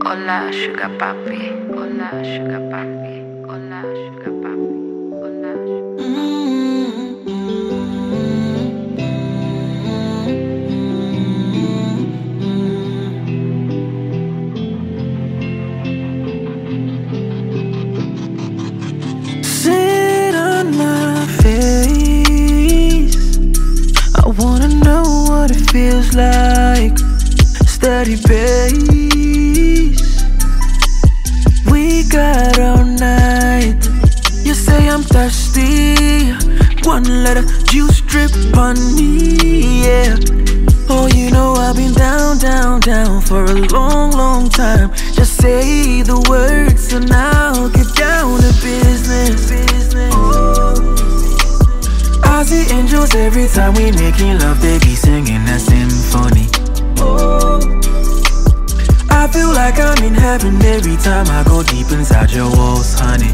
Hola, sugar papi. Hola, sugar papi. Hola, sugar papi. Hola, Sit on my face. I wanna know what it feels like. Steady pace. We got all night. You say I'm thirsty. One letter juice drip on me, yeah. Oh, you know I've been down, down, down for a long, long time. Just say the words and I'll get down to business. I see angels every time we making love. They be singing a symphony. I feel like I'm in heaven every time I go deep inside your walls, honey.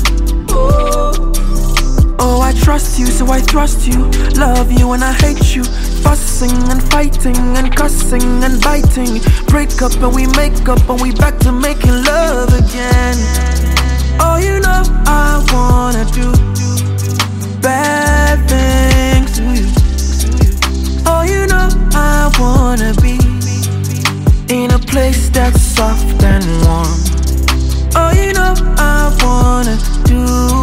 Oh, I trust you, so I thrust you. Love you and I hate you. Fussing and fighting and cussing and biting. Break up and we make up and we back to making love again. Oh, you know I wanna do bad things to you. Oh, you know I wanna be in a place that's soft and warm. Oh, you know I wanna do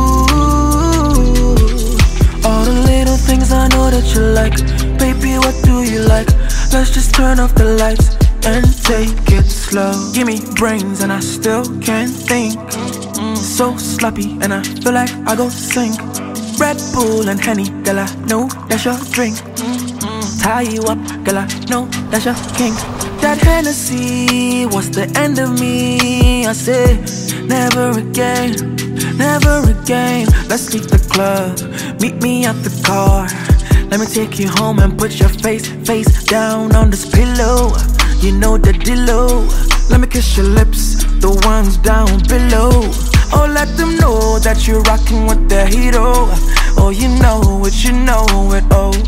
all the little things I know that you like. Baby, what do you like? Let's just turn off the lights and take it slow. Give me brains and I still can't think. So sloppy and I feel like I go sink. Red Bull and Henny, girl, I know that's your drink. Tie you up, girl, I know that's your kink. That Hennessy was the end of me. I say, never again, never again. Let's leave the club, meet me at the car. Let me take you home and put your face down on this pillow. You know the dealo. Let me kiss your lips, the ones down below. Oh, let them know that you're rocking with the hero. Oh, you know it, you know it.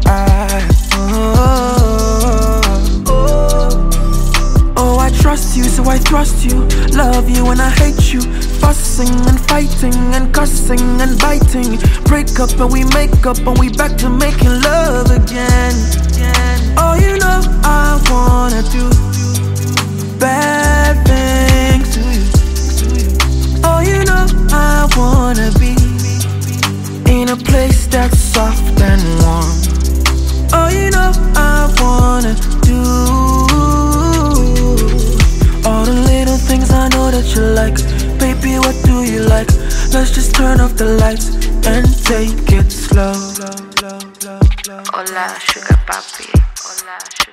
Oh, I trust you, so I thrust you. Love you and I hate you. Fussing and fighting and cussing and biting. Break up and we make up and we back to making love again. Oh, you know I wanna do bad things to you. Oh, you know I wanna be in a place that's soft and warm. Oh, you know I wanna do all the little things I know that you like. Baby, what do you like? Let's just turn off the lights and take it slow. Hola, sugar papi. Hola,